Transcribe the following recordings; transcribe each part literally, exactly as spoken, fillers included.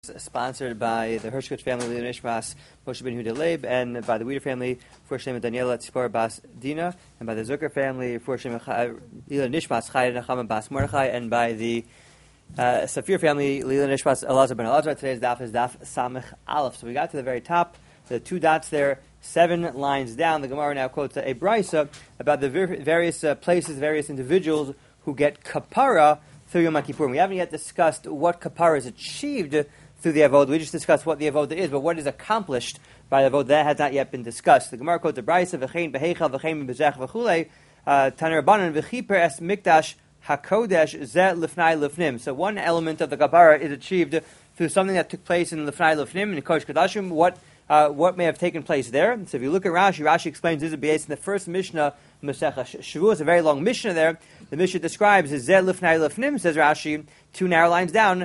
Sponsored by the Hershkowitz family, Leon Ishmas, Moshe Ben Yehuda Leib, and by the Weider family, for Shem and Daniela Tzipor Bas Dina, and by the Zucker family, for Shem Leon Ishmas, Chai Nachama Bas Mordechai, and by the uh, Safir family, Leon Ishmas, Elazar Ben Elazar. Today's daf is daf Samech Aleph. So we got to the very top, the two dots there, seven lines down. The Gemara now quotes a brisa about the various uh, places, various individuals who get kapara through Yom Kippur. We haven't yet discussed what kapara is achieved through the avodah. We just discussed what the avodah is, but what is accomplished by the avodah, that has not yet been discussed. The Gemara quotes the brisa, v'chein behechal v'chein bezech v'chulei, taner rabbanan v'chiper es mikdash hakodesh zeh lifnai lifnim. So one element of the kapara is achieved through something that took place in lifnai lifnim, in Kodesh Kodashim. What uh, what may have taken place there? So if you look at Rashi, Rashi explains this is based in the first Mishnah, Masechah Shavuos, a very long Mishnah there. The Mishnah describes zeh lifnai lifnim, says Rashi, two narrow lines down.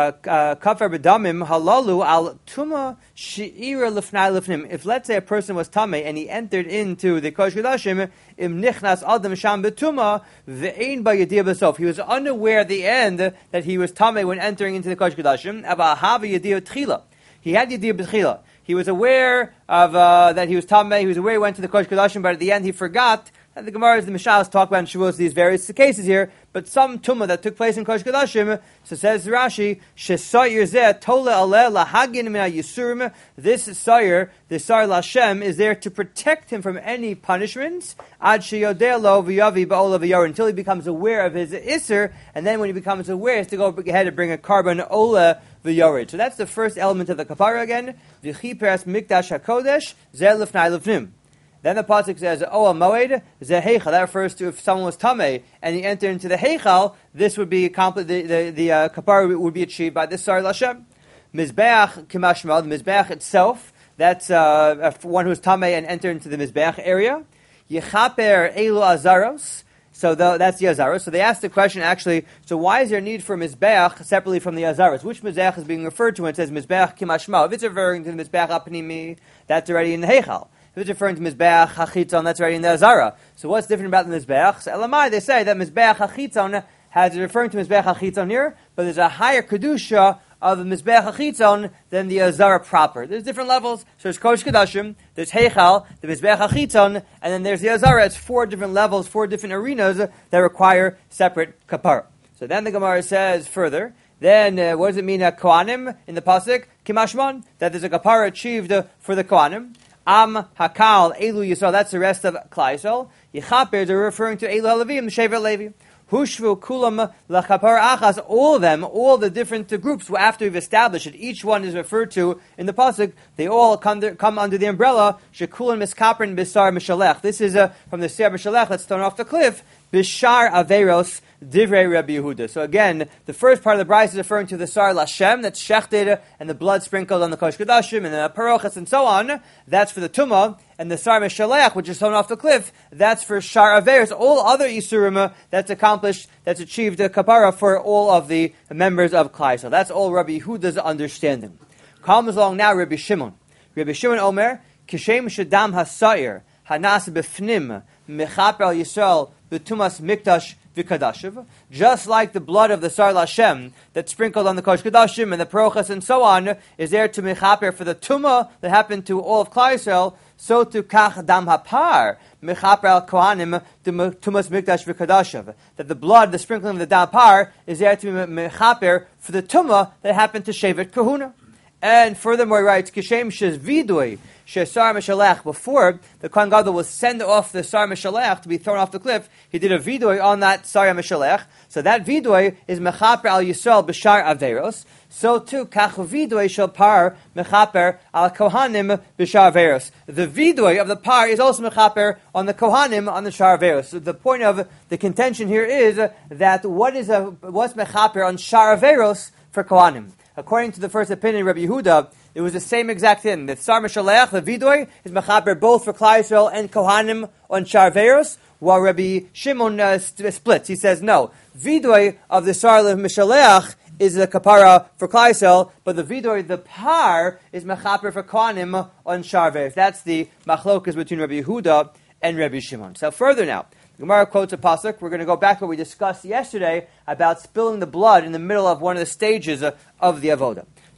Kafar b'damim halalu al tuma she'ira lifnai lifnim. If let's say a person was tamei and he entered into the Kodesh Kodashim, im nichnas adam sham betuma ve'ein ba'yadiyah b'sof. He was unaware at the end that he was tamei when entering into the Kodesh Kodashim. Ava hava yadiyah tchila. He had yadiyah b'tchila. He was aware of uh, that he was tamei. He was aware he went to the Kodesh Kodashim, but at the end he forgot. And the Gemara, the Mishals talk about in Shavuos these various cases here, but some tumah that took place in Kodesh Kodashim. So says Rashi, "Shesayir zeh tole aleh lahagin min yisurim." This sayir, the sayir Lashem, is there to protect him from any punishments. Ad sheyodeh lo v'yavi ba'ol v'yor, until he becomes aware of his iser, and then when he becomes aware, he has to go ahead and bring a carbon ola v'yorid. So that's the first element of the kapara again. V'chiperes mikdash hakodesh zeh lifnai lifnim. Then the pasuk says, "Oh, a moed zeheichal." That refers to if someone was tamei and he entered into the heichal. This would be accomplished. The the, the uh, kapara would be achieved by this Sar Lashem. Mizbeach kimashmal. The mizbeach itself. That's uh, one who is tamei and entered into the mizbeach area. Yechaper elu azaros. So the, that's the azaros. So they asked the question actually. So why is there a need for mizbeach separately from the azaros? Which mizbeach is being referred to when it says mizbeach kimashmal? If it's referring to the mizbeach apnimi, that's already in the heichal. If it's referring to Mizbeach HaChitzon, that's already in the Azara. So what's different about the Mizbeach? So Elamai, they say that Mizbeach HaChitzon has referring to Mizbeach HaChitzon here, but there's a higher Kedusha of the Mizbeach HaChitzon than the Azara proper. There's different levels. So there's Kodesh Kodashim, there's Heichal, the Mizbeach HaChitzon, and then there's the Azara. It's four different levels, four different arenas that require separate kapara. So then the Gemara says further, then uh, what does it mean, uh, Kohanim, in the Pasuk? Kimashman, that there's a kapara achieved uh, for the Kohanim. Am Hakal Elu Yisrael. That's the rest of Klal Yisrael. Yechaper, they're referring to Elu Halavim, the Shevet Levi. Hushvu Kulam Lachapar Achas. All of them, all the different uh, groups. After we've established it, each one is referred to in the pasuk. They all come, there, come under the umbrella Shekulan Miskaprin Bisar Mishalech. This is uh, from the Sar Mishalech that's thrown off the cliff. Bishar Averos Divrei Rabbi Yehuda. So again, the first part of the brayso is referring to the Sar Lashem, that's shechted, and the blood sprinkled on the Kodesh Kodashim, and the Parochas, and so on. That's for the Tumah. And the Sar Mishalech, which is thrown off the cliff, that's for Shar Averos. All other Yisurim, that's accomplished, that's achieved the kapara for all of the members of Klal. So that's all Rabbi Yehuda's understanding. Comes along now Rabbi Shimon. Rabbi Shimon Omer, Kishem Shadam HaSa'ir, Hanas Befnim, Mechaper Al Yisrael, B'tumas Mikdash V'Kadashiv, just like the blood of the Sar Lashem that sprinkled on the Kodesh Kodashim and the Parochas and so on is there to Mechaper for the Tumah that happened to all of Klal Yisrael, so to Kach Dam Hapar, Mechaper Al Kohanim, Tumas Mikdash V'Kadashiv, that the blood, the sprinkling of the Dam Par is there to be Mechaper for the Tumah that happened to Shevet Kahuna. And furthermore, he writes, Kishem Shez Vidui, Sar Mishalech, before the Kohen Gadol will send off the Sar Mishalech to be thrown off the cliff, he did a vidui on that Sar Mishalech. So that vidui is Mechaper Al Yisrael B'Shar Averos. So too, Kach vidui shel par Mechaper Al Kohanim B'Shar Averos. The vidui of the par is also Mechaper on the Kohanim on the Shar Averos. So the point of the contention here is that what is a what's Mechaper on Shar Averos for Kohanim? According to the first opinion, Rabbi Yehuda, it was the same exact thing. The Sar Mishalech, the Vidoy, is Mechaper both for Klal Yisrael and Kohanim on Shar Averos, while Rabbi Shimon uh, splits. He says, no, Vidoy of the Sar Mishalech is the kapara for Klal Yisrael, but the Vidoy, the par, is Mechaper for Kohanim on Shar Averos. That's the machlokas between Rabbi Yehuda and Rabbi Shimon. So further now, the Gemara quotes a pasuk. We're going to go back to what we discussed yesterday about spilling the blood in the middle of one of the stages of the avodah.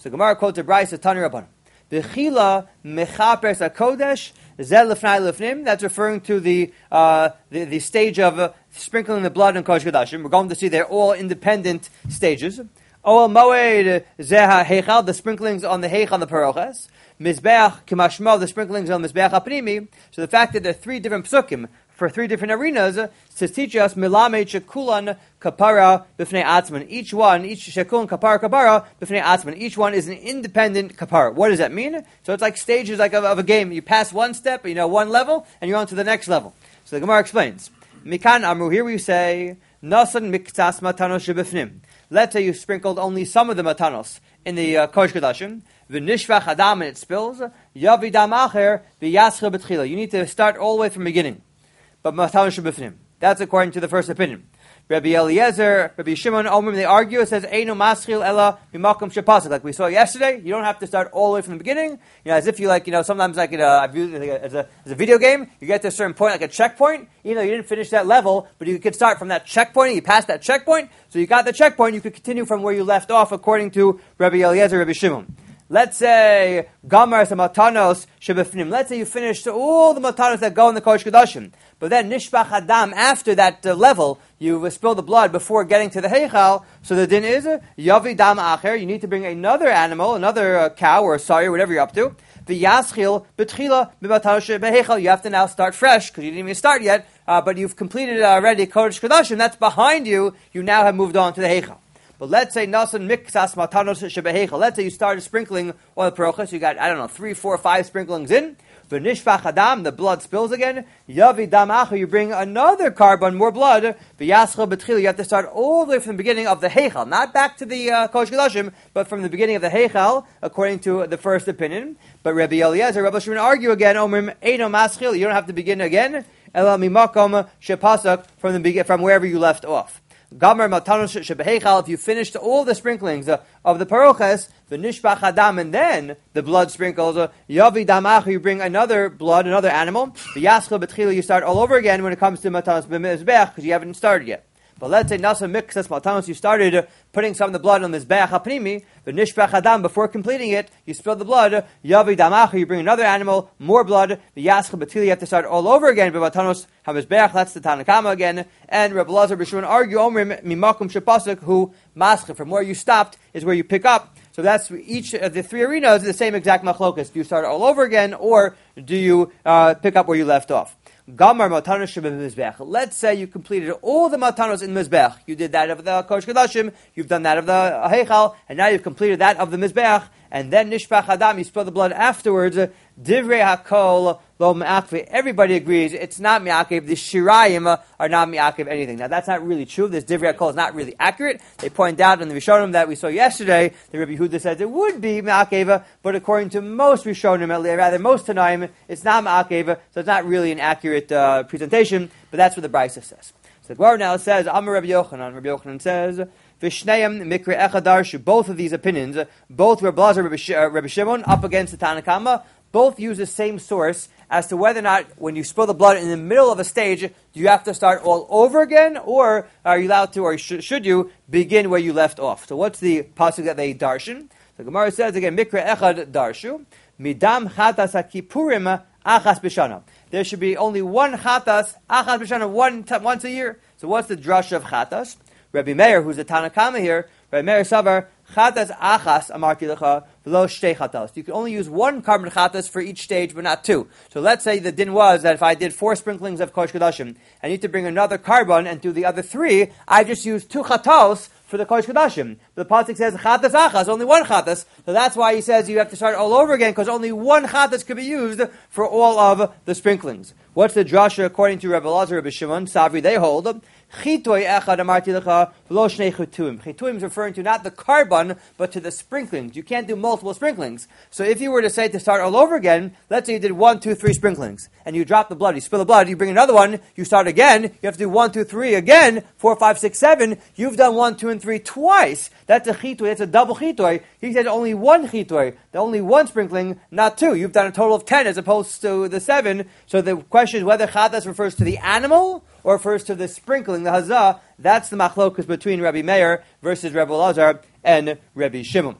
So Gemara quotes a brayso Tani Rabbanan. Bechila mechapers hakodesh zel lefnai lefnim. That's referring to the uh, the, the stage of uh, sprinkling the blood in Kodesh Kodashim. We're going to see they're all independent stages. Oel moed zeha heichal, the sprinklings on the heichal, the paroches. Mizbeach kimashmo, the sprinklings on Mizbeach apnimi. So the fact that there are three different psukim for three different arenas to teach us milamed shekulan kapara b'fnei atzman. Each one, each shekulan kapara kapara b'fnei atzman. Each one is an independent kapara. What does that mean? So it's like stages, like of, of a game. You pass one step, you know, one level, and you're on to the next level. So the Gemara explains. Mikan amru. Here we say nasan miktas matanos shebefnim. Let's say you sprinkled only some of the matanos in the uh, Kodesh Kodashim. V'nishvach adam, and it spills. Yavi dam acher v'yascha b'tchila. You need to start all the way from the beginning. But matanos shebefnim. That's according to the first opinion. Rabbi Eliezer, Rabbi Shimon, Omrim, they argue. It says eino maschil ela mimakom shepasuk. Like we saw yesterday, you don't have to start all the way from the beginning. You know, as if you like, you know, sometimes like in a, I've used it as a as a video game, you get to a certain point, like a checkpoint. You know, you didn't finish that level, but you could start from that checkpoint. You passed that checkpoint, so you got the checkpoint. You could continue from where you left off, according to Rabbi Eliezer, Rabbi Shimon. Let's say gamar matanos shebefnim. Let's say you finished all the matanos that go in the Kodesh Kodashim, but then nishbach adam, after that uh, level, you uh, spill the blood before getting to the heichal. So the din is yavi dam acher. You need to bring another animal, another uh, cow or a sow or whatever you're up to. V'yaschil betchila b'matanos beheichal. You have to now start fresh because you didn't even start yet, uh, but you've completed already Kodesh Kodashim. That's behind you. You now have moved on to the heichal. But let's say nasan miksas matanos shebeheichal. Let's say you started sprinkling oil parochas. You got, I don't know, three, four, five sprinklings in. V'nishvach adam, the blood spills again. Yavi dam acher, you bring another carbon, more blood. V'yaschel betchil, you have to start all the way from the beginning of the heichal, not back to the uh, Kodesh Kodashim, but from the beginning of the heichal, according to the first opinion. But Rabbi Eliezer, Rabbi Shimon argue again. Omrim eino maschil, you don't have to begin again. Ela mimakom shepasak, from the begin, from wherever you left off. Gamer matanos shebeheichal. If you finished all the sprinklings uh, of the paroches, the nishbach adam, and then the blood sprinkles. Uh, Yavi damach, you bring another blood, another animal. The yaschel betchila, you start all over again when it comes to matanos b'mizbech because you haven't started yet. But let's say nasa mixas matanos, you started uh, putting some of the blood on this mizbech hapnimi, the nishbach adam. Before completing it, you spilled the blood. Yavi damach, you bring another animal, more blood. The yaschel betchila, you have to start all over again. But matanos hamizbech, that's the Tanakama again. And Rabbi Elazar B'Shimon argue omrim mimakum shepasuk who maschil, from where you stopped is where you pick up. So that's each of the three arenas the same exact machlokas. Do you start all over again, or do you uh, pick up where you left off? Gamar matanos shebemizbech. Let's say you completed all the matanos in mizbech. You did that of the Kodesh Kodashim, you've done that of the heichal, and now you've completed that of the mizbech. And then nishbach adam, you spill the blood afterwards. Divrei hakol lo me'akev. Everybody agrees it's not me'akev. The shirayim are not me'akev anything. Now that's not really true. This divrei hakol is not really accurate. They point out in the Rishonim that we saw yesterday, the Rabbi Yehuda says it would be me'akev, but according to most Rishonim, rather most Tanaim, it's not me'akev, so it's not really an accurate uh, presentation. But that's what the Brisa says. So the Gemara now says, Amar Rabbi Yochanan. Rabbi Yochanan says, V'shneim mikre echadarshu. Both of these opinions, both Rabbi Elazar and Rabbi Shimon, up against the Tanakama, both use the same source as to whether or not, when you spill the blood in the middle of a stage, do you have to start all over again, or are you allowed to, or sh- should you begin where you left off? So what's the pasuk that they darshan? The Gemara says again, mikre echad darshu, midam chatas hakipurim achas b'shana. There should be only one chatas, achas b'shana, one t- once a year. So what's the drush of chatas? Rabbi Meir, who's the Tanakama here, Rabbi Meir Savar, chatas achas amarti lecha v'lo shtei chatas. You can only use one carbon chatas for each stage, but not two. So let's say the din was that if I did four sprinklings of Kodesh Kodashim, I need to bring another carbon and do the other three, I just use two chatos for the Kodesh Kodashim. The pasuk says chatas achas, only one chatas, so that's why he says you have to start all over again, because only one chatas could be used for all of the sprinklings. What's the drasha according to Rabbi Elazar, Rabbi Shimon, Savri, they hold, Chitoy echad amarti lecha v'lo shnei chituim. Chituim is referring to not the carbon, but to the sprinklings. You can't do multiple sprinklings. So if you were to say to start all over again, let's say you did one, two, three sprinklings, and you drop the blood, you spill the blood, you bring another one, you start again, you have to do one, two, three again, four, five, six, seven, you've done one, two, and three twice. That's a chitoy, that's a double chitoy. He said only one chitoy, only one sprinkling, not two. You've done a total of ten as opposed to the seven. So the question is whether chatas refers to the animal or refers to the sprinkling, the hazah. That's the machlokus between Rabbi Meir versus Rabbi Elazar and Rabbi Shimon.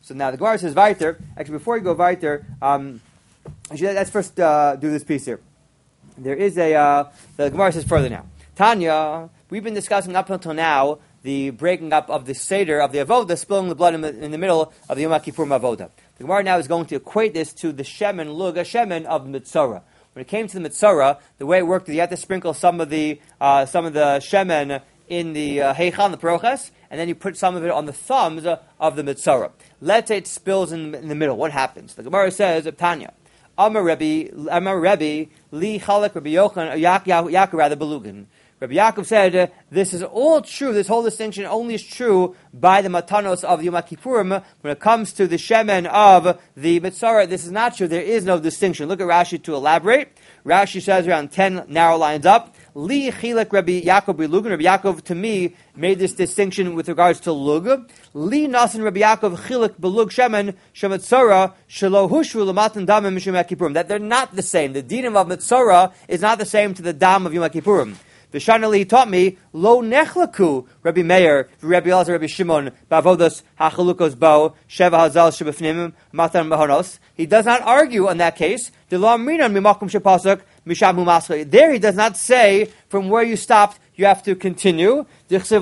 So now the Gemara says weiter. Actually, before you go weiter, um, actually, let's first uh, do this piece here. There is a uh, the Gemara says further now. Tanya, we've been discussing up until now the breaking up of the Seder of the Avoda, spilling the blood in the, in the middle of the Yom Kippurim Avoda. The Gemara now is going to equate this to the Shemen, Luga Shemen of Mitzorah. When it came to the Mitzorah, the way it worked, you had to sprinkle some of the uh, some of the Shemen in the uh, Heichal, the Parochas, and then you put some of it on the thumbs uh, of the Mitzorah. Let's say it spills in, in the middle. What happens? The Gemara says, Tanya, Amar Rebbe, Amar Rebbe, Li Chalak Rabbi Yochanan, Yaakov rather Belugan. Rabbi Yaakov said, uh, this is all true, this whole distinction only is true by the Matanos of Yom Kippurim. When it comes to the Shemen of the Mitzorah, this is not true, there is no distinction. Look at Rashi to elaborate. Rashi says around ten narrow lines up, Li Chilek Rabbi Yaakov Belugan. Rabbi Yaakov, to me, made this distinction with regards to Lug. Li Nasan Rabbi Yaakov Chilek Belug Shemen Shemitzorah Shelo Hushru Lamatan Damim Mishum Kippurim. That they're not the same. The dinim of Mitzorah is not the same to the dam of Yom Kippurim. Vishanali taught me, Lo nechlaku, Rabbi Meir, Rabbi Elazar, Rabbi Shimon, Bavodos, Hachalukos Bo, Sheva Hazal, Shebefnim, Matan Bahonos. He does not argue on that case. There he does not say, from where you stopped, you have to continue. So the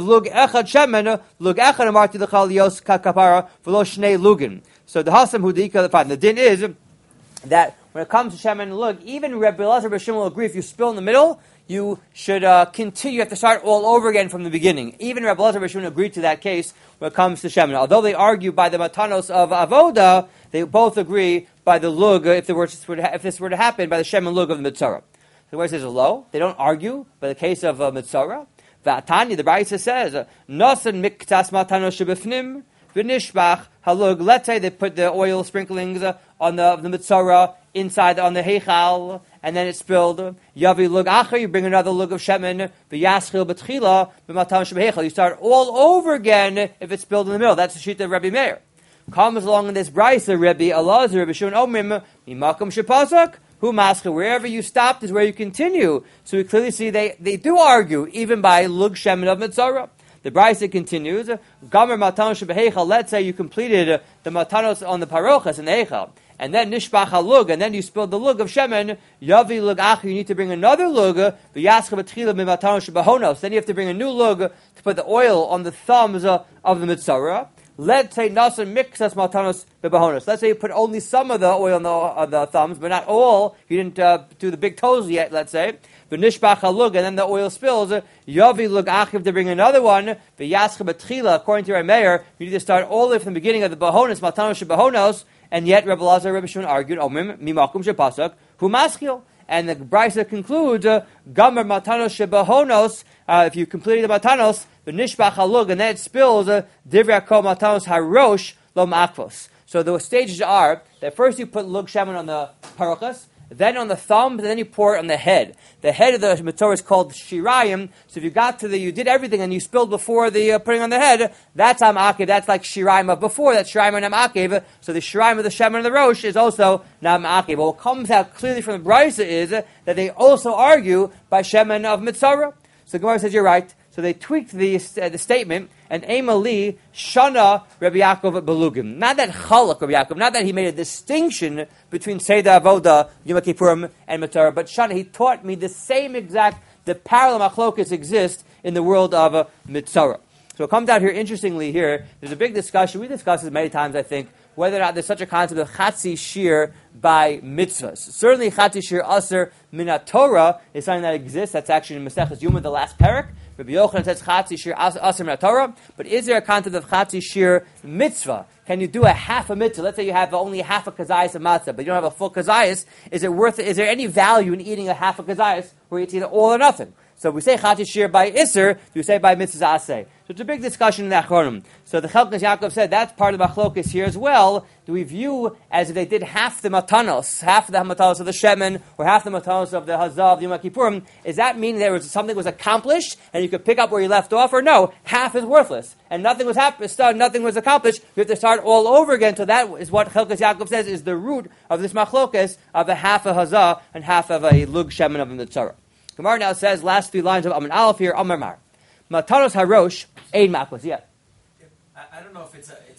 Hasam Hudika, fine. The din is that when it comes to Shemen and Lug, even Rabbi Elazar, Rabbi Shimon will agree if you spill in the middle, you should uh, continue. You have to start all over again from the beginning. Even Rabbi Elazar Rabbi Shimon agreed to that case when it comes to Shemen. Although they argue by the Matanos of Avoda, they both agree by the Lug, if, there were, if this were to happen, by the Shemen Lug of the Mitzorah. So where it says low, they don't argue by the case of uh, Mitzorah. V'atanya, the Brisa says, Nosan miktas Matanos shebefnim, v'nishbach halug. Let's say they put the oil sprinklings uh, on the, the Mitzorah inside on the Heichal, and then it's spilled. Yavi lug acher, you bring another lug of shemen. V'yaschil betchila b'matan shebeheichal. You start all over again if it's spilled in the middle. That's the sheet of Rabbi Meir. Comes along in this brisa, Rabbi Elazar, Rabbi Shimon Omrim, mimakom shepasak. Who masker? Wherever you stopped is where you continue. So we clearly see they, they do argue even by lug shemen of Mitzorah. The brisa continues. Gamer matan shebeheichal. Let's say you completed the matanos on the parochas in the heichal, and then nishbach halug, and then you spilled the lug of shemen. Yavi lug ach. You need to bring another lug. V'yaschel b'tchila b'matanos shebahonos. Then you have to bring a new lug to put the oil on the thumbs of the Mitzorah. Let's say nasan mixas matanos bebahonos. Let's say you put only some of the oil on the, on the thumbs, but not all. You didn't uh, do the big toes yet. Let's say the nishbach halug, and then the oil spills. Yavi lug achiv to bring another one. The yaschel betchila. According to our mayor, you need to start all the way from the beginning of the bahonos matanos shebahonos. And yet, Rabbi Elazar, Rabbi Shimon argued, "Omrim mimakum shepasak hu maskil." And the brisa concludes, "Gamer matanos shebahonos." Uh, if you completed the matanos, the nishbach halug, and then it spills, divrei kol matanos harosh lo ma'akvos. So the stages are that first you put lug shemen on the parochas, then on the thumbs, and then you pour it on the head. The head of the Mitzorah is called shirayim. So if you got to the, you did everything and you spilled before the uh, putting on the head, that's am akev. That's like shirayim of before. That's shirayim and am akev. So the shirayim of the shemen and the rosh is also nam akev. What comes out clearly from the brisa is that they also argue by shemen of Mitzorah. So Gemara says you're right. So they tweaked the uh, the statement, and Emali Shana Rabbi Yaakov Belugim. Not that Chalak Rabbi Yaakov, not that he made a distinction between Seder Avoda, Yom Kippurim, and Mitzorah, but Shana, he taught me the same exact, the parallel machlokas exist in the world of uh, Mitzorah. So it comes out here, interestingly here, there's a big discussion, we discussed this many times, I think, whether or not there's such a concept of Chatzi Shir by mitzvahs. Certainly Chatzi Shir Aser Minat Torah is something that exists, that's actually in Maseches Yuma, the last parak. Rabbi Yochanan says Chatzi Shir Aser Minat Torah, but is there a concept of Chatzi Shir mitzvah? Can you do a half a mitzvah? Let's say you have only half a kazayas of matzah, but you don't have a full kazayas. Is it worth it? Is there any value in eating a half a kazayas where it's either all or nothing? So we say Chatzi Shir by Isser, do we say by mitzvah aseh? So it's a big discussion in the Achronim. So the Chelkas Yaakov said that's part of the Machlokes here as well. Do we view as if they did half the matanos, half the matanos of the shemen, or half the matanos of the hazah of the Yom Kippurim? Does that mean there was something was accomplished and you could pick up where you left off, or no? Half is worthless and nothing was happened. Nothing was accomplished. You have to start all over again. So that is what Chelkas Yaakov says is the root of this Machlokes of a half a hazah and half of a lug shemen of the Mitzorah. Gemara now says last three lines of Amin Aleph here. Amar Mar, matanos harosh ein makos. Yeah. I, I don't know if it's a, it's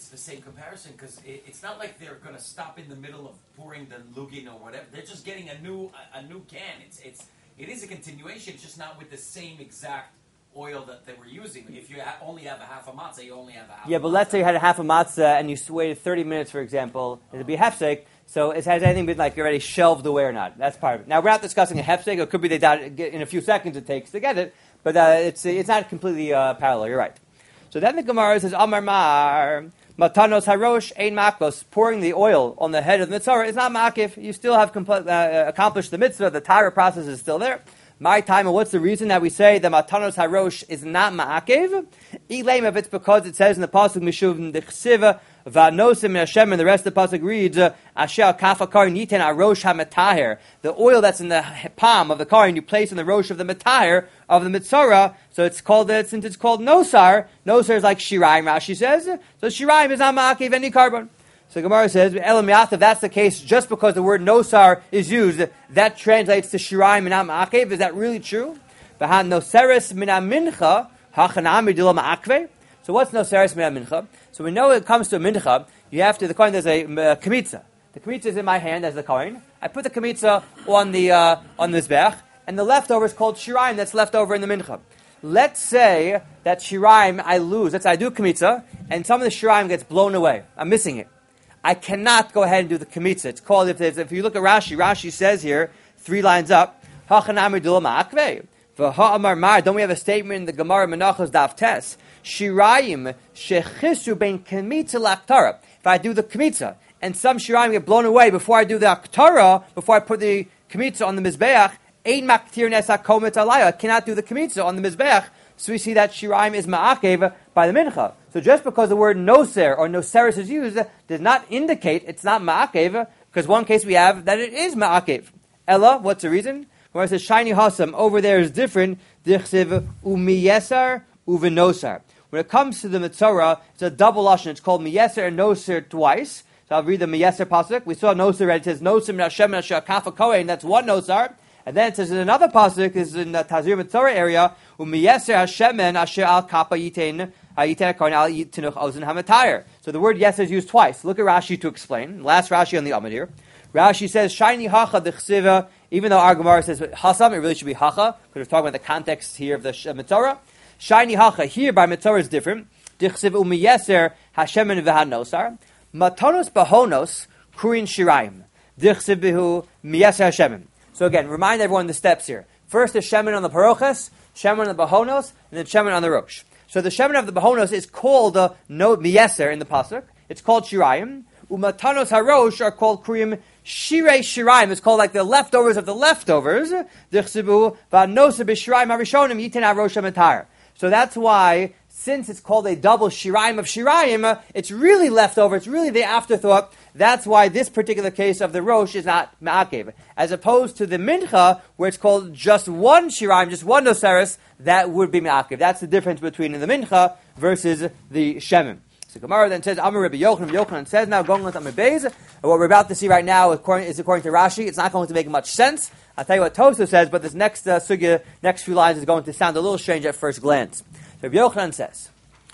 it's the same comparison because it, it's not like they're going to stop in the middle of pouring the lugin or whatever. They're just getting a new a, a new can. It's it's it is a continuation. It's just not with the same exact oil that they were using. If you ha- only have a half a matzah, you only have a half. Yeah, a but matzah. let's say you had a half a matzah and you waited thirty minutes, for example, it'd be hefsek. So it has anything been like already shelved away or not? That's part of it. Now we're not discussing a hefsek. It could be they died in a few seconds it takes to get it, but uh, it's it's not completely uh, parallel. You're right. So then the Gemara says, Amar Mar, Matanos Harosh Ein Makos, pouring the oil on the head of the mitzvah is not makif. You still have compl- uh, accomplished the mitzvah. The Torah process is still there. My time, and what's the reason that we say the Matanos Harosh is not ma'akev? Elaim, if it's because it says in the pasuk Mishuv Dechsiva Va'nosim Hashem, and the rest of the pasuk reads Asher Kafa Karin Yiten Arosh HaMetaher. The oil that's in the palm of the Karin you place in the rosh of the Metaher of the Mitzorah. So it's called that since it's called Nosar. Nosar is like Shiraim. Rashi says so. Shiraim is not ma'akev any carbon. So Gemara says, Elam if that's the case, just because the word nosar is used, that translates to shiraim and not ma'akev. Is that really true? V'han noseres min mincha hachanami dilo ma'akve. So what's noseres min mincha? So we know when it comes to a mincha, you have to, the coin, there's a uh, kamitza. The kamitza is in my hand as the coin. I put the kamitza on the, uh, on the mizbech, and the leftover is called shiraim that's left over in the mincha. Let's say that shiraim I lose. Let's say I do kamitza, and some of the shiraim gets blown away. I'm missing it. I cannot go ahead and do the kamitza. It's called, if, if you look at Rashi, Rashi says here, three lines up, Hachanami dula ma'akve. V'ha'amar mar, don't we have a statement in the Gemara Menachos Daf Tes? Shirayim shechisu bein kamitza l'aktara. If I do the kamitza, and some shirayim get blown away before I do the aktara, before I put the kamitza on the mizbeach, ein maktir nes hakomet alaya. I cannot do the kamitza on the mizbeach. So we see that shiraim is ma'akev by the mincha. So just because the word noser or noseris is used does not indicate it's not ma'akev, because one case we have that it is ma'akev. Ella, what's the reason? Where it says shiny hasam over there is different. Dichsiv umiyesar uvenosar. When it comes to the mitzorah, it's a double lashon. It's called miyeser and noser twice. So I'll read the miyeser pasuk. We saw noser, it says noser min Hashem min asher kafa kohen. That's one nosar. And then it says in another pasuk, is in the Tazir Mitzorah area, umiyeser Hashemen asher al kappa yitein hayitein kohen al yitinuch ozen hamatayr. So the word yeser is used twice. Look at Rashi to explain. Last Rashi on the Amud here. Rashi says shiny hacha dechsiva. Even though our Gemara says hasam, it really should be hacha because we're talking about the context here of the Mitzorah. Shiny hacha here by Mitzorah is different. Dechsiva umiyeser Hashemen v'hanosar matanos bahonos kurin shiraim dechsiv bihu miyeser Hashemen. So again, remind everyone the steps here. First the shemen on the parochas, shemen on the bahonos, and then shemen on the rosh. So the shemen of the bahonos is called the no miyeser in the pasuk. It's called shirayim. Umatanos harosh are called kriyim shirei shirayim. It's called like the leftovers of the leftovers. Dichsibu va'nosa b'shirayim harishonim yitin harosh hamatar. So that's why, since it's called a double shirayim of shirayim, it's really leftover. It's really the afterthought. That's why this particular case of the rosh is not ma'akev. As opposed to the mincha, where it's called just one shirayim, just one noseris, that would be ma'akev. That's the difference between the mincha versus the shemen. So Gemara then says, Amar Rabbi Yochanan, Yochanan says now, going on to Amar Beis, and what we're about to see right now according, is according to Rashi. It's not going to make much sense. I'll tell you what Tosfos says, but this next uh, sugya, next few lines is going to sound a little strange at first glance. So Rabbi Yochanan says,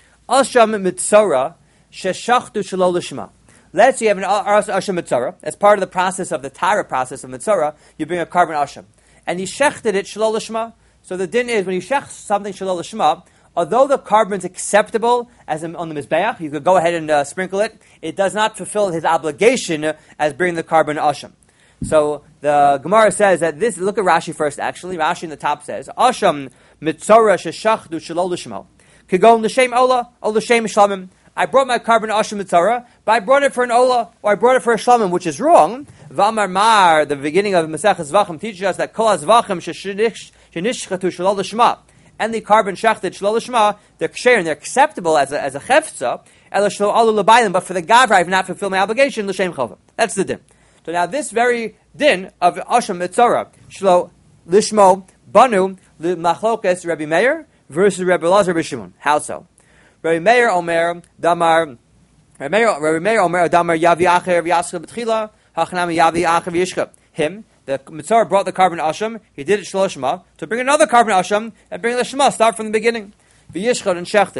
Asham mitzora sheshachtu shelo lishma. Let's say you have an asham mitzora. As part of the process of the Tara process of mitzora, you bring a carbon asham. And you shechted it shelo lishma. So the din is, when you shech something shelo lishma, although the carbon is acceptable as on the mizbeach, you could go ahead and uh, sprinkle it, it does not fulfill his obligation as bringing the carbon asham. So the Gemara says that this, look at Rashi first actually. Rashi in the top says, asham mitzora sheshachtu shelo lishma. Kagon l'shem ola, or l'shem shlamim. I brought my carbon asham mitzara, but I brought it for an ola, or I brought it for a shlamim, which is wrong. V'amar mar, the beginning of Maseches Zvachim teaches us that kol hazvachim shenishchatu shelo lishma, and the carbon shachted shelo lishma, they're ksher and they're acceptable as a, as a chefza, ela shelo alu l'bayim, but for the gavra I have not fulfilled my obligation, l'shem chova. That's the din. So now this very din of asham mitzara, shelo lishmo, banu, l'machlokas Rabbi Meir, versus Rabbi Elazar Rabbi Shimon. How so? Rabbi Meir Omer Damar Rabbi Meir Rabbi Meir Omer Damar Yavi Acher V'Yaschel B'Tchila Hachanami Yavi Acher V'Yishka. Him, the Mitzvah brought the carbon asham. He did it shlosh shema to bring another carbon asham and bring the shema. Start from the beginning. V'Yishka and shecht it.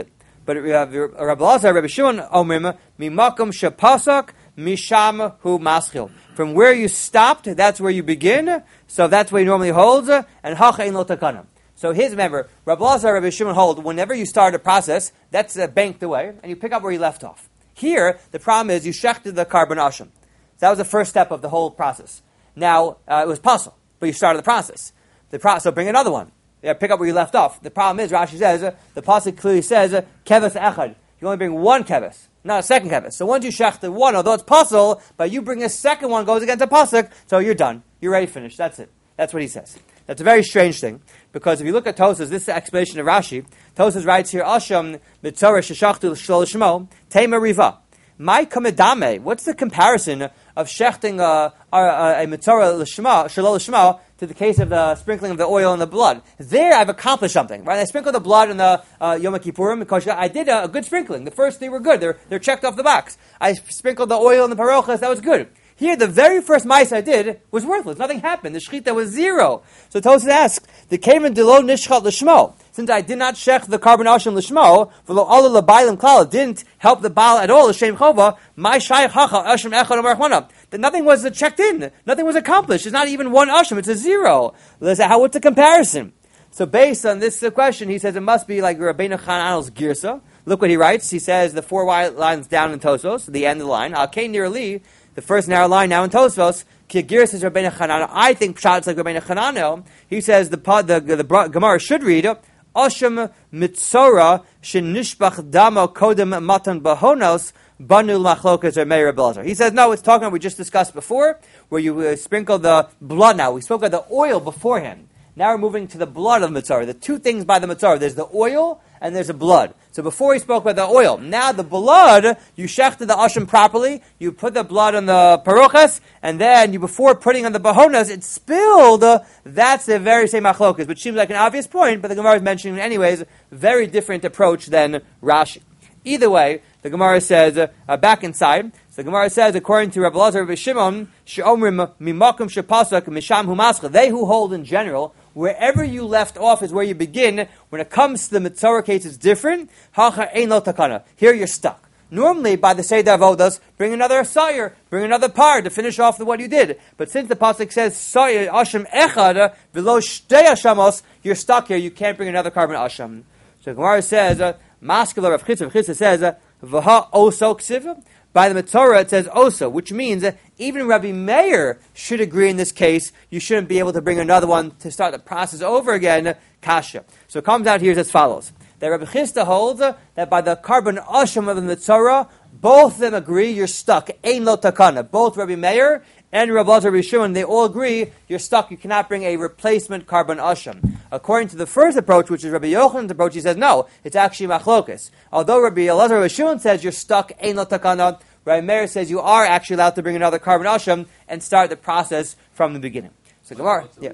But we have Rabbi Lazar, Rabbi Shimon, Omrim, Mimakum Shapasak, Misham Hu Maschil. From where you stopped, that's where you begin. So that's where he normally holds. And Hacha Ein Lo Takana. So his, remember, Rabbi Lazar, Rabbi Shimon hold, whenever you start a process, that's uh, banked away, and you pick up where you left off. Here, the problem is you shechted the carbon asham. So that was the first step of the whole process. Now, uh, it was puzzle, but you started the process. The pro- so bring another one. Yeah, pick up where you left off. The problem is, Rashi says, uh, the pasuk clearly says, uh, keves echad. You only bring one keves, not a second keves. So once you shechted one, although it's puzzle, but you bring a second one, goes against a pasuk, so you're done. You're ready to finish. That's it. That's what he says. That's a very strange thing, because if you look at Tosas, this is the explanation of Rashi. Tosas writes here, Asham mitzorah sheshachtu shlolishmo tema riva. My kamedame. What's the comparison of shechting a, a, a mitzorah lishma shlolishmo to the case of the sprinkling of the oil and the blood? There, I've accomplished something, right? I sprinkled the blood in the uh, Yom Kippurim because I did a, a good sprinkling. The first three were good; they're they're checked off the box. I sprinkled the oil in the parochas; that was good. Here, the very first mice I did was worthless. Nothing happened. The shechita was zero. So Tosas asks, the kamen delo nishchat l'shmo. Since I did not shech the carbon asham l'shmo, v'lo ala l'baylim klal, didn't help the baal at all, l'shem chova, my shayach hacha asham echad amarachmana. That nothing was checked in. Nothing was accomplished. It's not even one asham. It's a zero. How? What's the comparison? So based on this question, he says it must be like Rabbeinu Chananel's girsa. Look what he writes. He says the four lines down in Tosos, the end of the line, al kein nir li, the first narrow line now in Tosfos, Kigiris is Rabbeinu Chananel. I think Pshat is like Rabbeinu Chananel. He says the the, the, the Gemara should read Asham Mitzora Shenishbach Damo Kodem Matan Bahonos Banu Machlokas or Meir Belazar. He says no, it's talking about we just discussed before, where you uh, sprinkle the blood. Now we spoke of the oil beforehand. Now we're moving to the blood of the Mitzora. The two things by the Mitzora. There's the oil and there's the blood. So before he spoke about the oil, now the blood, you shechted the asham properly, you put the blood on the parochas, and then you, before putting on the bahonas, it spilled. Uh, that's the very same achlokas, which seems like an obvious point, but the Gemara is mentioning anyways, very different approach than Rashi. Either way, the Gemara says, uh, back inside, so the Gemara says, according to Rabbi Lazar Rabbi Shimon, she'omrim mimakum shepasak misham humascha, they who hold in general, wherever you left off is where you begin. When it comes to the Mitzorah case, it's different. Hacha ein lo takana. Here you're stuck. Normally, by the Seder Avodas, bring another Sayer, bring another par to finish off the, what you did. But since the pasuk says Sayer Asham Echad v'lo shtei Ashamos, you're stuck here. You can't bring another carbon Asham. So Gemara says, Maskela Rav Chitza, Rav Chitza says, V'ha oso ksiv. By the Mitzorah, it says oso, which means that even Rabbi Meir should agree in this case. You shouldn't be able to bring another one to start the process over again. Kasha. So it comes out here as follows. That Rabbi Chisda holds uh, that by the carbon asham of the Mitzorah, both of them agree you're stuck. Ein lo takana. Both Rabbi Meir and Rabbi Lazar Rabbi Shimon, they all agree you're stuck. You cannot bring a replacement carbon asham. According to the first approach, which is Rabbi Yochanan's approach, he says no, it's actually machlokas. Although Rabbi Lazar Rabbi Shimon says you're stuck. Ein lo takana. Rabbi Meir says you are actually allowed to bring another carbon asham and start the process from the beginning. So Gemara, yeah.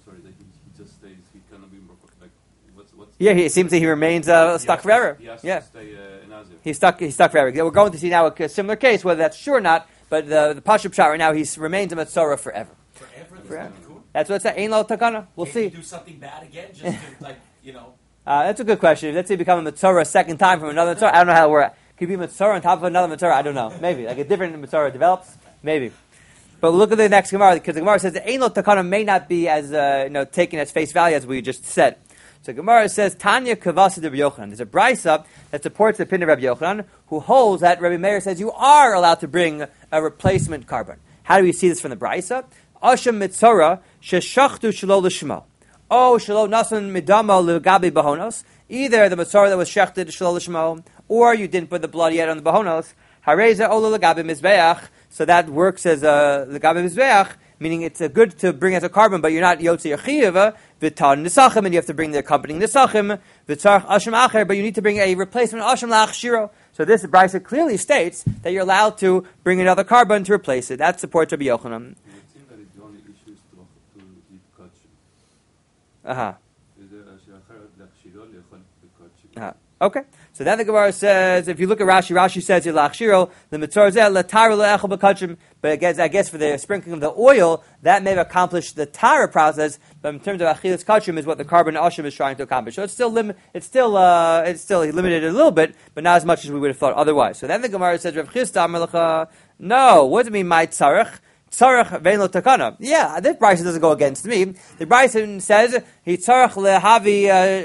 Yeah, he, it seems that he remains uh, stuck forever. He has yeah, to stay, uh, in Azir. he's stuck. He's stuck forever. We're going to see now a, a similar case, whether that's true or not. But the the Pashup shot right now, he remains a Mitzorah forever. Forever. Forever. Cool. That's what it's at. Ein lo takana. We'll Can see. you do something bad again, just to, like you know? Uh, that's a good question. Let's say become a Mitzorah a second time from another Mitzorah. I don't know how we're. Could be Mitzorah on top of another Mitzorah. I don't know. Maybe like a different Mitzorah develops. Maybe. But look at the next Gemara, because the Gemara says that Ein lo takana may not be as uh, you know taken as face value as we just said. So Gemara says, Tanya Kavasa de Rabbi Yochanan. There's a brisa that supports the opinion of Rabbi Yochanan, who holds that Rabbi Meir says you are allowed to bring a replacement carbon. How do we see this from the brisa? Asham Mitzorah sheshachtu shelo l'shmo. Oh, shelo nasan midama l'gabi bahonos. Either the Mitzorah that was shechted shelo l'shmo, or you didn't put the blood yet on the bahonos. Hareza ola l'gabi mizbeach. So that works as a l'gabi mizbeach, meaning it's a good to bring as a carbon, but you're not yotze yachiyava. V'tan nisachim, and you have to bring the accompanying nisachim. V'tzarch asham acher, but you need to bring a replacement asham la'ach shiro. So this brisa clearly states that you're allowed to bring another carbon to replace it. That supports Rabbi Yochanan. It seems that the only issue is to to eat kachim. Uh huh. Is there a she'achar l'achshiro l'echol b'kachim? Uh-huh. Okay. So then the Gemara says, if you look at Rashi, Rashi says, "Yilachshiro the mitzvah zeh l'tar le'echel b'kachim." But I guess, I guess for the sprinkling of the oil, that may have accomplished the tara process. But in terms of achilas kachim, is what the carbon ashim is trying to accomplish. So it's still lim- it's still uh, it's still limited a little bit, but not as much as we would have thought otherwise. So then the Gemara says, "Rav Chisda Amar lecha." No, what does it mean? My tzarech. Tzarech vein lo takana. Yeah, this Bryson doesn't go against me. The Bryson says he tzarech lehavi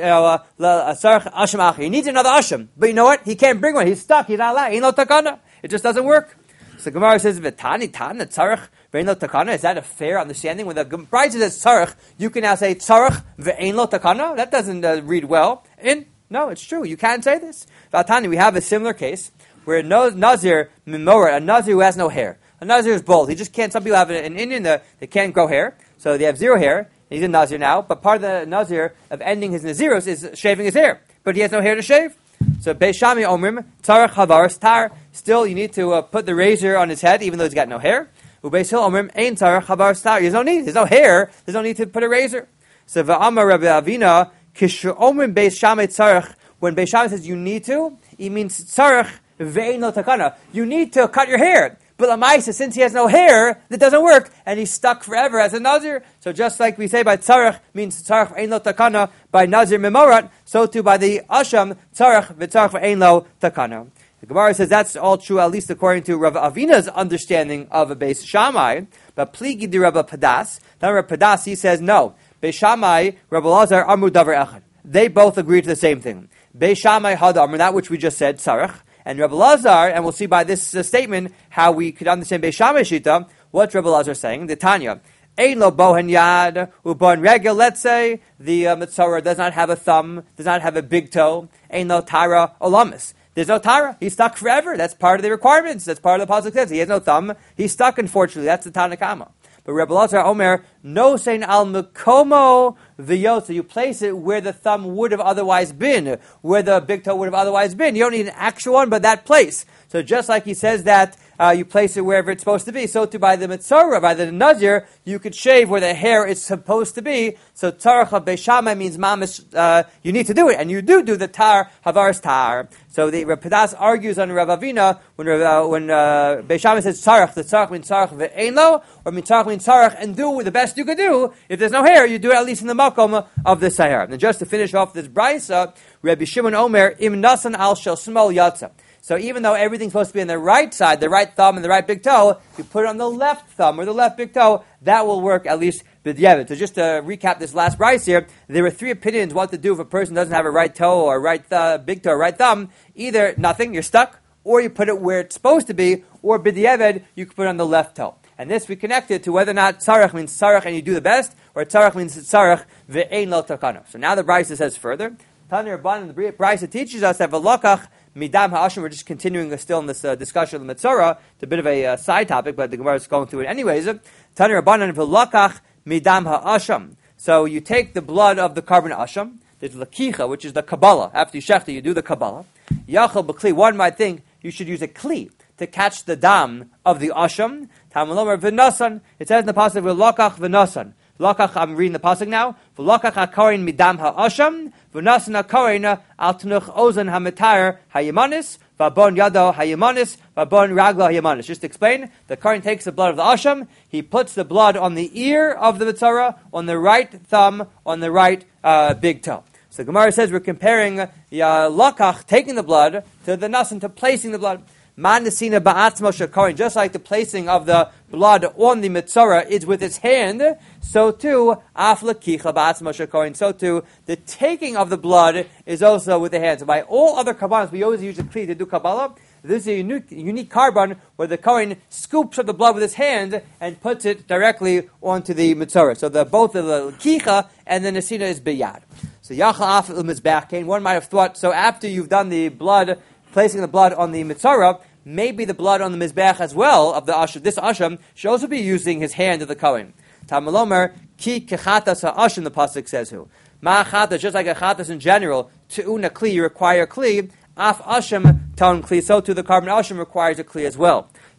tzarech asham achi. He needs another asham, but you know what? He can't bring one. He's stuck. He's not allowed. Ain't lo takana. It just doesn't work. So Gemara says v'tani tana tzarech vein lo takana. Is that a fair understanding? When the Bryson says tzarech, you can now say tzarech vein lo takana. That doesn't uh, read well. And no, it's true. You can't say this. V'tani, we have a similar case where no nazir mimora, a nazir who has no hair. A Nazir is bald. He just can't. Some people have an Indian that they can't grow hair, so they have zero hair. He's a Nazir now, but part of the Nazir of ending his Naziros is shaving his hair, but he has no hair to shave. So Beis Shammai Omrim Tzarech Havaras Tar. Still, you need to uh, put the razor on his head, even though he's got no hair. Ubeis Hill Omrim Ein Tzarech Havaras Tar. There's no need. There's no hair. There's no need to put a razor. So Va'amar Rabbi Avina Kishu Omrim Beis Shammai Tzarech. When Beis Shammai says you need to, he means Tzarech Ve'ein Lo Takana. You need to cut your hair. But Lamaisa, since he has no hair, that doesn't work, and he's stuck forever as a Nazir. So just like we say by Tzarech means Tzarech Ein Lo Takana, by Nazir Memorat, so too by the Asham, Tzarech V'Tzarech Ein Lo Takana. The Gemara says that's all true, at least according to Rav Avina's understanding of a Beis Shammai. But Pligi di Rav Padas, then Rav Padas, he says no. Beis Shammai, Rav Elazar, Amru Davar Echad. They both agree to the same thing. Beis Shammai had Amru, that which we just said, Tzarech. And Rebbe Lazar, and we'll see by this uh, statement how we could understand Beis Shammai Shita, what Rebbe Lazar is saying. The Tanya, Ein lo bohen yad, ubon regel, let's say, the uh, Mitzorah does not have a thumb, does not have a big toe, Ein lo tara olamis. There's no tara. He's stuck forever. That's part of the requirements. That's part of the pasuk says. He has no thumb. He's stuck, unfortunately. That's the Tanakama. But Rebbe Lazar Omer, no sein al mekomo v'yotza. You place it where the thumb would have otherwise been, where the big toe would have otherwise been. You don't need an actual one, but that place. So just like he says that uh, you place it wherever it's supposed to be, so too by the Mitzorah, by the Nazir, you could shave where the hair is supposed to be. So Tzarech Beis Shammai means mamish, uh, you need to do it, and you do do the tar, havaras tar. So the Rav Padas argues on Rav Avina when uh, when uh, Beis Shammai says Tzarech, the Tzarech means Tzarech ve'ein lo, or means Tzarech means Tzarech, and do the best you could do. If there's no hair, you do it at least in the makom of the Sahara. And just to finish off this brisa, Rabbi Shimon Omer, im nasan al shel smol yatza. So even though everything's supposed to be on the right side, the right thumb and the right big toe, if you put it on the left thumb or the left big toe, that will work at least b'diavad. So just to recap this last brisa here, there were three opinions what to do if a person doesn't have a right toe or a right th- big toe or right thumb. Either nothing, you're stuck, or you put it where it's supposed to be, or b'diavad, you can put it on the left toe. And this we connected to whether or not tzarech means tzarech and you do the best, or tzarech means tzarech ve'ein lo takana. So now the brisa says further, Tanya Rabbanan, the brisa teaches us that v'lokach midam ha'asham. We're just continuing still in this uh, discussion of the Mitzorah. It's a bit of a uh, side topic, but the Gemara is going through it anyways. Tanya Rabbanan v'lokach midam ha'asham. So you take the blood of the carbon asham. There's lakicha, which is the Kabbalah. After you shechta, you do the Kabbalah. Yachal b'kli. One might think you should use a kli to catch the dam of the asham. Tamalomer v'nasan. It says in the pasuk v'lokach v'nasan. V'lokach, I'm reading the pasuk now. V'lokach ha'korin midam ha'asham. V'nasan ha'korin al tenuch ozan ha'metar ha'yamanis. V'abon yado ha'yamanis. V'abon raglo ha'yamanis. Just to explain, the kohen takes the blood of the asham. He puts the blood on the ear of the mitzorah, on the right thumb, on the right uh, big toe. So the Gemara says we're comparing uh, lokach, taking the blood, to the nasan, to placing the blood. Manisina ba'atzmo shakorin, just like the placing of the blood on the mitzorah is with its hand, so too af lakicha ba'atzmo shakorin. So too the taking of the blood is also with the hand. So by all other kabbalas, we always use a kli to do kabbalah. This is a unique, unique carbon where the kohen scoops up the blood with his hand and puts it directly onto the mitzorah. So the both of the lakicha and the nesina is biyad. So yachal af il-mizbeach kain. One might have thought, so after you've done the blood, placing the blood on the mitzorah, maybe the blood on the mizbeach as well of the asham, this asham should also be using his hand of the kohen. Tamalomer ki kechatas ha'asham, the pasuk says who ma'achatas, just like a chatas in general, tu'una kli, you require kli. Af asham ton kli, so too the carbon asham requires a kli as well.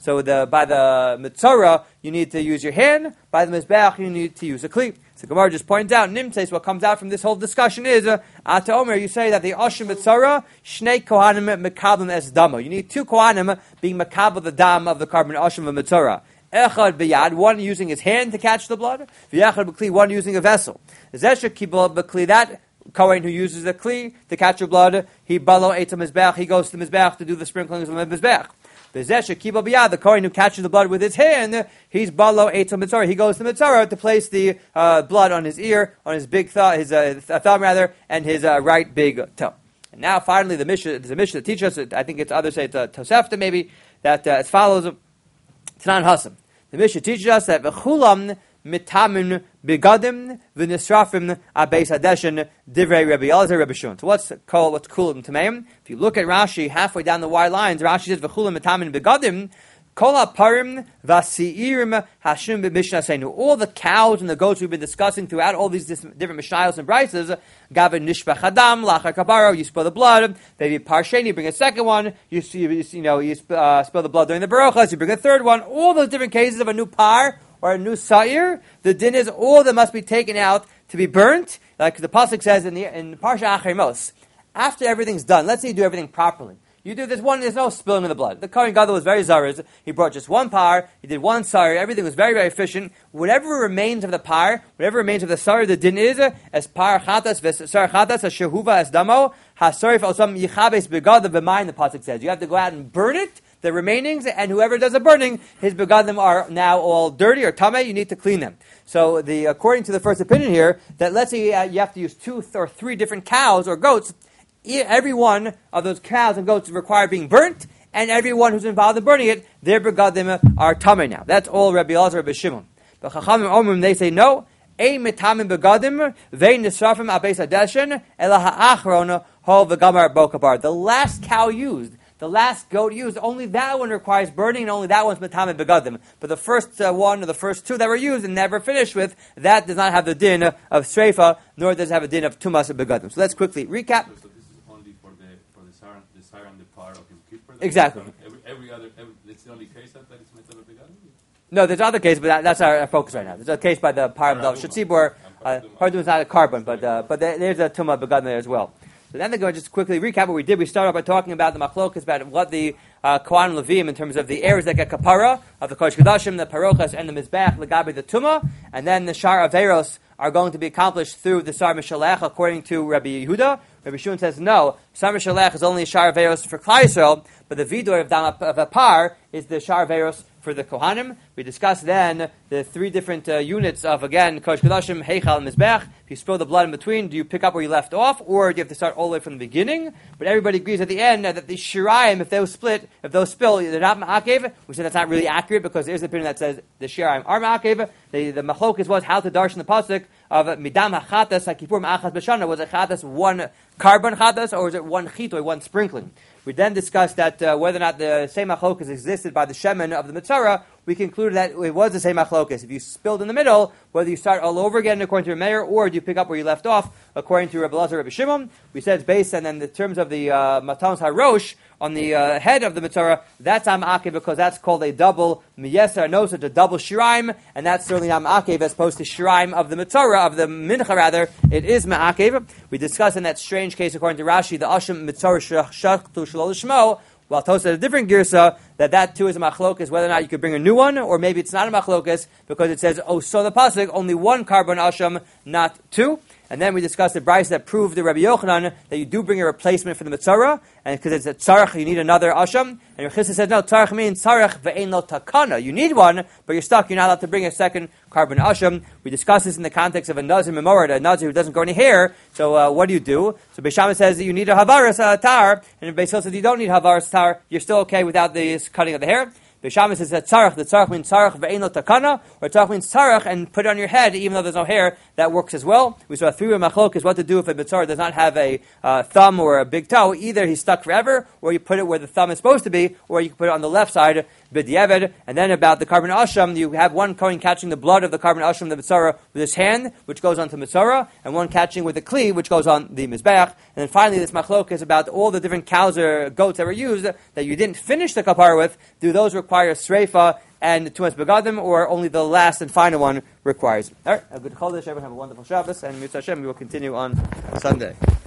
So the by the Mitzorah, you need to use your hand. By the Mizbeach, you need to use a Kli. So Gemara just points out, Nimtes, what comes out from this whole discussion is, uh, Ata Omer, you say that the Oshim Mitzorah, Shnei Kohanim Mekabim Es Damo. You need two Kohanim being Mekabel the Dam of the carbon Oshim of Mitzorah. Echad b'yad, one using his hand to catch the blood. V'yachad b'kli, one using a vessel. Zesha kibel b'kli, that Kohen who uses the kli to catch your blood, he balo etam mizbeach, he goes to the mizbeach to do the sprinklings of the mizbeach. V'zesha kibel b'yad, the Kohen who catches the blood with his hand, he's balo etam mitzorah, he goes to mitzorah to place the uh, blood on his ear, on his big thumb, his uh, thumb rather, and his uh, right big toe. And now finally the Mishnah, there's a Mishnah that teaches us, I think it's others say it's a Tosefta maybe, that uh, as follows, Tanan Hasam. The Mishnah teaches us that v'chulam mitamin begadim v'nisrafim abeis hadeshin divrei Rabbi Elazar Rabbi Shimon. So what's called what's kulam tameim? If you look at Rashi halfway down the wide lines, Rashi says v'chulam mitamin begadim kol haparim v'asiirim hashim b'mishnah seinu. All the cows and the goats we've been discussing throughout all these different mishnayos and brises, gavin nishbach hadam lachar kabaro, you spill the blood. Maybe parsheni, you bring a second one. You see, you, you know, you uh, spill the blood during the barochas. You bring a third one. All those different cases of a new par or a new sa'ir, the din is all that must be taken out to be burnt, like the pasuk says in the in Parsha Achrimos. After everything's done, let's say you do everything properly. You do this one, there's no spilling of the blood. The Kohen Gadol was very zariz. He brought just one par, he did one sari, everything was very, very efficient. Whatever remains of the par, whatever remains of the sari, the din is, as par chatas, sar chatas, as shehuva, as damo, hasarif, osam yichabes begad, the b'mayin, the pasuk says. You have to go out and burn it, the remainings, and whoever does the burning, his begadim are now all dirty or tameh, you need to clean them. So the according to the first opinion here, that let's say uh, you have to use two th- or three different cows or goats, every one of those cows and goats require being burnt, and everyone who's involved in burning it, their begadim are tameh now. That's all Rabbi Elazar Rabbi Shimon. But Chachamim Omrim, they say no. Ein mitamim begadim vein nisrafim abeis hadeshin ela ha'achron hol v'gamar bokabar. The last cow used, the last goat used, only that one requires burning, and only that one's mitamim begadim. But the first uh, one or the first two that were used and never finished with, that does not have the din of streifa, nor does it have a din of tumas begadim. So let's quickly recap. Exactly. Every, every other, every, it's the only case that, that it's mitzvah begadim? No, there's other cases, but that, that's our, our focus right now. There's a case by the Param Dal Shatzibor. Paraduma is not a carbon, but uh, but there, there's a Tumah begadim there as well. So then they're going to just quickly recap what we did. We started by talking about the machlokas, about what the uh, Kohen Levim, in terms of the areas that get kapara, of the Kodesh Kodashim, the Parochas, and the Mizbeach, Legabi, the Tumah, and then the Shar Averos are going to be accomplished through the Sar Mishalech, according to Rabbi Yehuda. Rabbi Shimon says, no, Sar Mishalech is only Shar Averos for Klal Yisrael, but the Vidor of, Dam, of Apar is the Shar Averos for the Kohanim. We discussed then the three different uh, units of, again, Kodesh Kodashim, Heichal, and Mizbech. If you spill the blood in between, do you pick up where you left off, or do you have to start all the way from the beginning? But everybody agrees at the end uh, that the Shiraim, if those split, if those spill, they're not Ma'akev. We said that's not really accurate, because there's an opinion that says the Shiraim are Ma'akev. The, the Machlokas was how to darshan the pasuk of Midam HaChatas HaKipur Ma'achas B'Shana. Was a Chatas one carbon Chatas, or is it one Chit, or one sprinkling? We then discussed that uh, whether or not the same machlokas existed by the shemen of the Mitzorah. We concluded that it was the same machlokas. If you spilled in the middle, whether you start all over again according to Meir, or do you pick up where you left off according to Rabbi Elazar Rabbi Shimon, we said it's based, and then in terms of the uh, Matanos HaRosh, on the uh, head of the Mitzorah, that's Am Akev, because that's called a double Miyeser Nos, it's a double Shiraim, and that's certainly Am Akev as opposed to Shiraim of the Mitzorah, of the Mincha rather, it is Ma'akev. We discussed in that strange case according to Rashi, the Ashim Mitzorah Shachtu Shalol Shmo, while Tosad a different girsa, that that too is a machlokas, whether or not you could bring a new one, or maybe it's not a machlokas, because it says, oh, so the pasuk, only one carbon asham, not two. And then we discussed the brayso that proved the Rabbi Yochanan that you do bring a replacement for the Mitzorah, and because it's a tzarech, you need another asham. And Rechisa says, no, tzarech means tzarech ve'ein lo takana. You need one, but you're stuck, you're not allowed to bring a second carbon asham. We discussed this in the context of a nazir memorah, a nazir who doesn't grow any hair. So uh, what do you do? So Beis Shammai says that you need a havaras uh, tar, and Beis Hillel says you don't need havaras tar, you're still okay without the cutting of the hair. Beis Shammai says that tzarech, the tzarech means tzarech ve'ein lo takana, or tzarech means tzarech and put it on your head, even though there's no hair, that works as well. We saw three machlokes what to do if a mitzvah does not have a uh, thumb or a big toe. Either he's stuck forever, or you put it where the thumb is supposed to be, or you can put it on the left side, b'diavad, and then about the carbon asham, you have one Kohen catching the blood of the carbon asham, the mitzvah, with his hand, which goes onto mitzvah, and one catching with the kli, which goes on the mizbeach. And then finally, this machlok is about all the different cows or goats that were used that you didn't finish the kapara with. Do those require sreifa and tumas begadim, or only the last and final one requires? All right, a good chodesh. Everyone have a wonderful Shabbos, and Mitzvah Hashem, we will continue on Sunday.